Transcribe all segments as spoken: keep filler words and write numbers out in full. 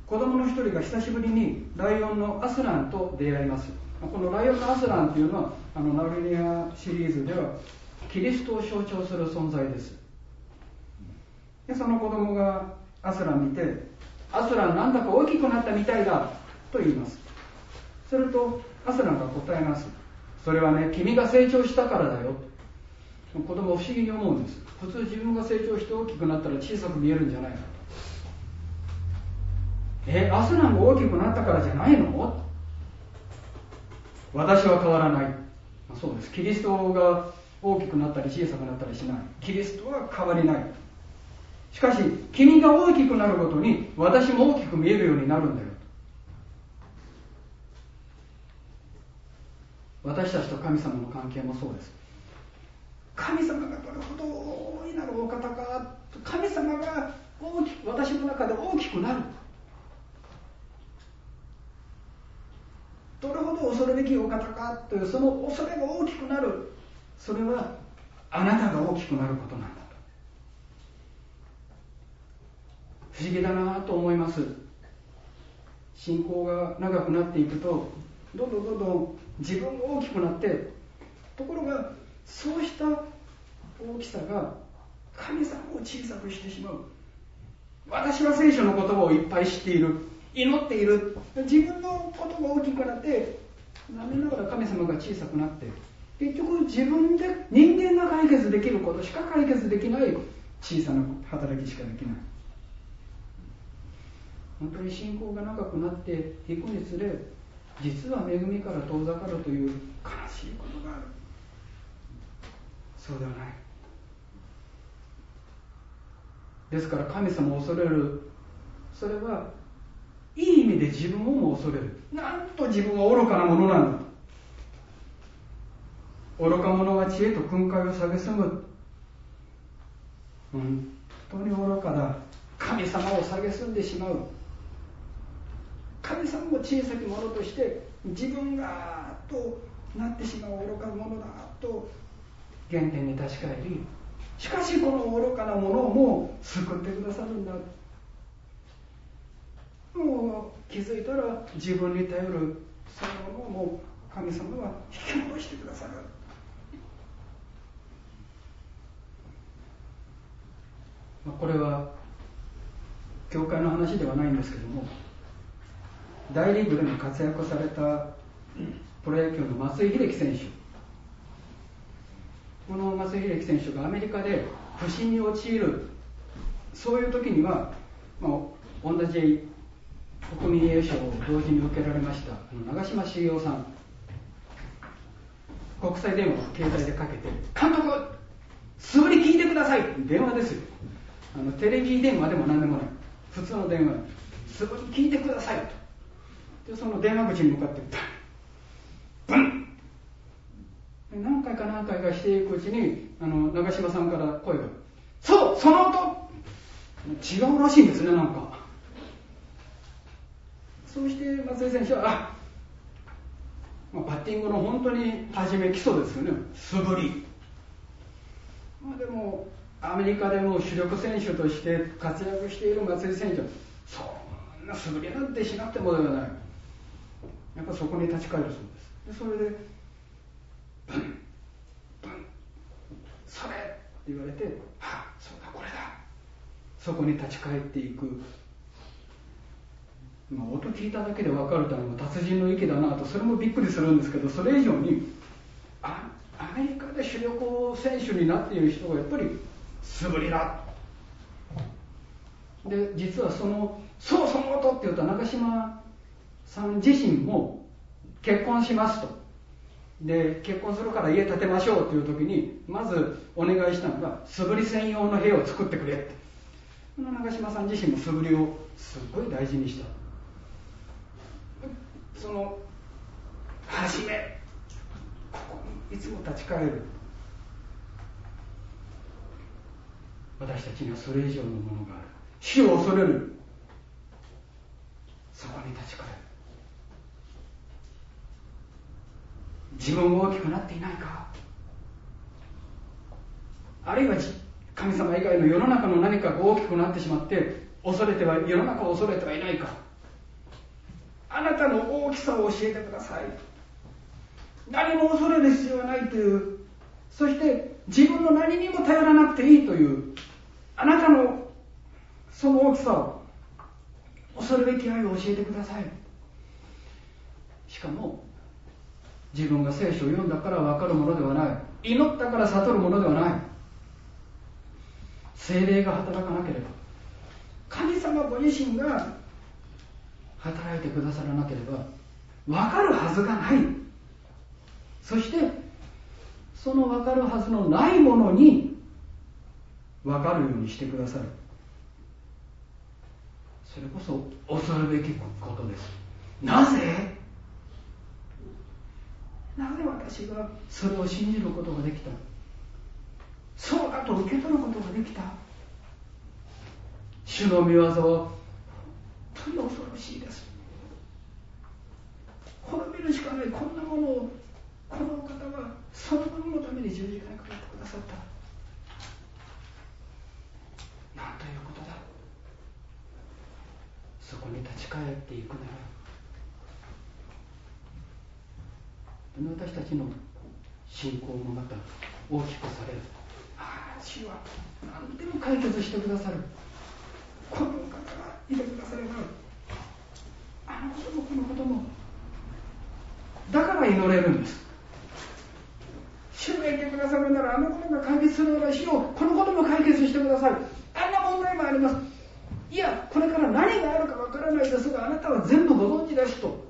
子供の一人が久しぶりにライオンのアスランと出会います。このライオンのアスランというのはあのナルニアシリーズではキリストを象徴する存在です。でその子供がアスラン見て、アスランなんだか大きくなったみたいだと言います。するとアスランが答えます。それはね、君が成長したからだよ。子供は不思議に思うんです。普通自分が成長して大きくなったら小さく見えるんじゃないかと。え、アスランが大きくなったからじゃないの？私は変わらない。そうです。キリストが大きくなったり小さくなったりしない。キリストは変わりない。しかし君が大きくなるごとに私も大きく見えるようになるんだよ。私たちと神様の関係もそうです。神様がどれほど大いなるお方か、神様が大きく私の中で大きくなる、どれほど恐るべきお方かというその恐れが大きくなる、それはあなたが大きくなることなんだと。不思議だなと思います。信仰が長くなっていくとどんどんどんどん自分が大きくなって、ところがそうした大きさが神様を小さくしてしまう。私は聖書の言葉をいっぱい知っている、祈っている、自分のことが大きくなって残念ながら神様が小さくなって、結局自分で人間が解決できることしか解決できない小さな働きしかできない。本当に信仰が長くなっていくにつれ、実は恵みから遠ざかるという悲しいことがある。そうではない。ですから神様を恐れる、それはいい意味で自分をも恐れる。なんと自分は愚かなものなんだと。愚か者は知恵と訓戒を蔑む。本当に愚かだ。神様を蔑んでしまう。神様を小さきものとして自分がとなってしまう愚かなものだと原点に立ち返り、しかしこの愚かなものをもう救ってくださるんだ。もう気づいたら自分に頼るそのものをもう神様は引き戻してくださる。これは教会の話ではないんですけども、大リーグでも活躍されたプロ野球の松井秀喜選手、この松井秀喜選手がアメリカで不振に陥る、そういう時には、まあ、同じ国民栄誉賞を同時に受けられました長嶋茂雄さん、国際電話を携帯でかけて、監督素振り聞いてください、電話ですよ、あのテレビ電話でも何でもない普通の電話、素振り聞いてくださいと。でその電話口に向かってブン、何回か何回かしていくうちにあの長嶋さんから声が、そうその音違うらしいんですね。なんかそうして松井選手はあ、まあ、バッティングの本当に初め基礎ですよね、素振り、まあ、でもアメリカでも主力選手として活躍している松井選手はそんな素振りなんてしなくてもではない、やっぱそこに立ち返るそうです。でそれでブンブンそれって言われて、はあそうだこれだ、そこに立ち返っていく、まあ、音聞いただけで分かるというのも達人の域だなと、それもびっくりするんですけど、それ以上にあアメリカで主力選手になっている人がやっぱり素振りだ。で実はそのそうその音っていうと長嶋さん自身も結婚しますと、で結婚するから家建てましょうという時にまずお願いしたのが素振り専用の部屋を作ってくれって。この長嶋さん自身も素振りをすごい大事にした。その初めここにいつも立ち返る、私たちにはそれ以上のものがある。死を恐れる、そこに立ち返る。自分が大きくなっていないか、あるいは神様以外の世の中の何かが大きくなってしまって恐れては世の中を恐れてはいないか、 あなたの大きさを教えてください。何も恐れる必要はないという、そして自分の何にも頼らなくていいというあなたのその大きさを、恐るべき愛を教えてください。しかも自分が聖書を読んだから分かるものではない、祈ったから悟るものではない。聖霊が働かなければ、神様ご自身が働いてくださらなければ分かるはずがない。そしてその分かるはずのないものに分かるようにしてくださる。それこそ恐るべきことです。なぜなぜ私がそれを信じることができた、そうだと受け取ることができた。主の御業は本当に恐ろしいです。滅びるしかないこんなものを、この方はそのもののために十字架にかかってくださった。なんということだ。そこに立ち返っていくなら、私たちの信仰もまた大きくされる。ああ、主は何でも解決してくださる。この方がいてくだされば、あのこともこのことも、だから祈れるんです。主がいてくださるなら、あのことが解決するなら、主よこのことも解決してください。あんな問題もあります。いや、これから何があるかわからないですが、あなたは全部ご存知ですと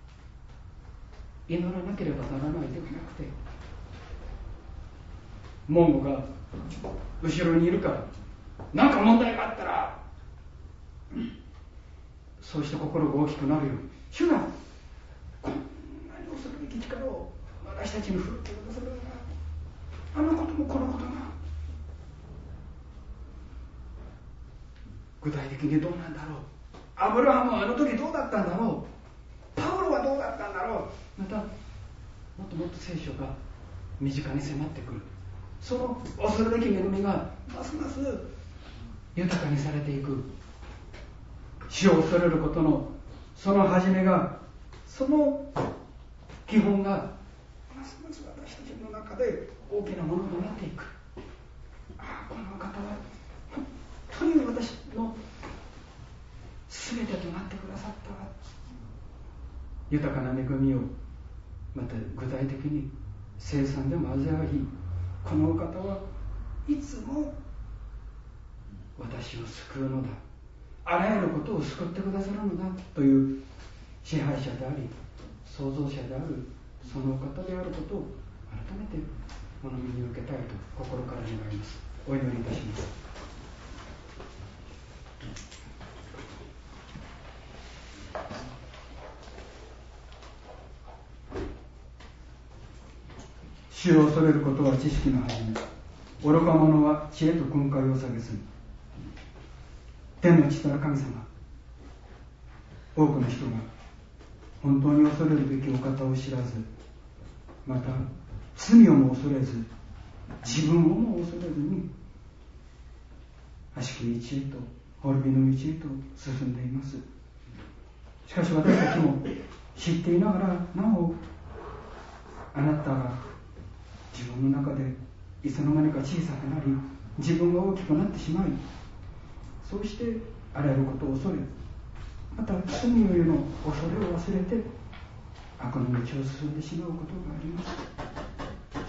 祈らなければならないではなくて、門吾が後ろにいるから何か問題があったら、そうして心が大きくなるように、主がこんなに恐るべき力を私たちに振るってくださるなら、あのこともこのことも具体的にどうなんだろう。アブラハムはあの時どうだったんだろう。パウロはどうだったんだろう。またもっともっと聖書が身近に迫ってくる。その恐るべき恵みがますます豊かにされていく。死を恐れることのその始めが、その基本がますます私たちの中で大きなものになっていく。ああ、この方は本当に私の全てとなってくださった。豊かな恵みをまた具体的に生産でも味わい、このお方はいつも私を救うのだ、あらゆることを救ってくださるのだという支配者であり創造者であるそのお方であることを改めてお飲みに受けたいと心から願います。お祈りいたします。主を恐れることは知識の始め、愚か者は知恵と訓戒を下げする。天の父なる神様、多くの人が本当に恐れるべきお方を知らず、また罪をも恐れず、自分をも恐れずに悪しき道へと、滅びの道へと進んでいます。しかし私たちも知っていながらなお、あなたが自分の中でいつの間にか小さくなり、自分が大きくなってしまい、そうしてあらゆることを恐れ、また罪の世の恐れを忘れて悪の道を進んでしまうことがあります。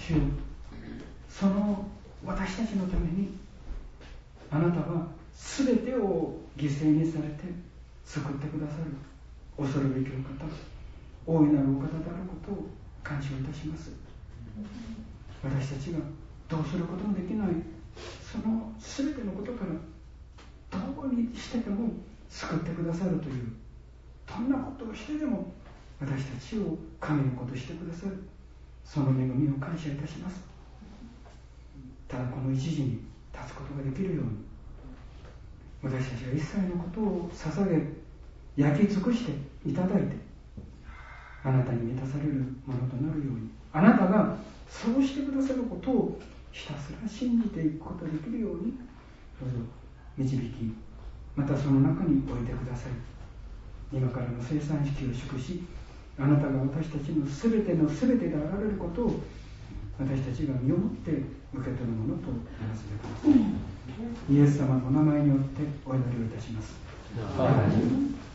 主よ、その私たちのためにあなたは全てを犠牲にされて救ってくださる恐るべきお方、大いなるお方であることを感謝いたします。私たちがどうすることもできないその全てのことからどうにしてでも救ってくださるという、どんなことをしてでも私たちを神の子としてくださる、その恵みを感謝いたします。ただこの一時に立つことができるように、私たちが一切のことを捧げ焼き尽くしていただいて、あなたに満たされるものとなるように、あなたがそうしてくださることをひたすら信じていくことができるように、どうぞ導き、またその中に置いてください。 今からの生産式を祝し、あなたが私たちのすべてのすべてであられることを私たちが身をもって受け取るものとならせてください。イエス様のお名前によってお祈りをいたします。